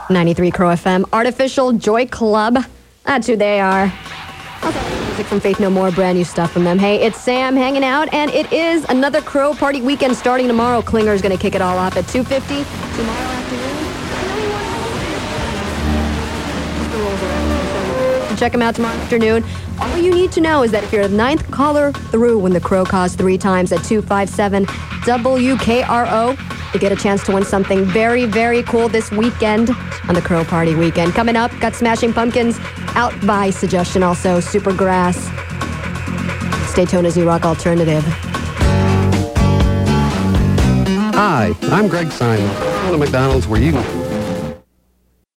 93 Crow FM, Artificial Joy Club. That's who they are. Also, music from Faith No More, brand new stuff from them. Hey, it's Sam hanging out, and it is another Crow Party weekend starting tomorrow. Klinger's going to kick it all off at 2:50 tomorrow afternoon. Check them out tomorrow afternoon. All you need to know is that if you're the 9th caller through when the Crow calls 3 times at 257 WKRO, you get a chance to win something very, very cool this weekend on the Crow Party weekend. Coming up, got Smashing Pumpkins out by suggestion, also Supergrass. Stay tuned as you rock alternative. Hi, I'm Greg Simon. Going to McDonald's where you can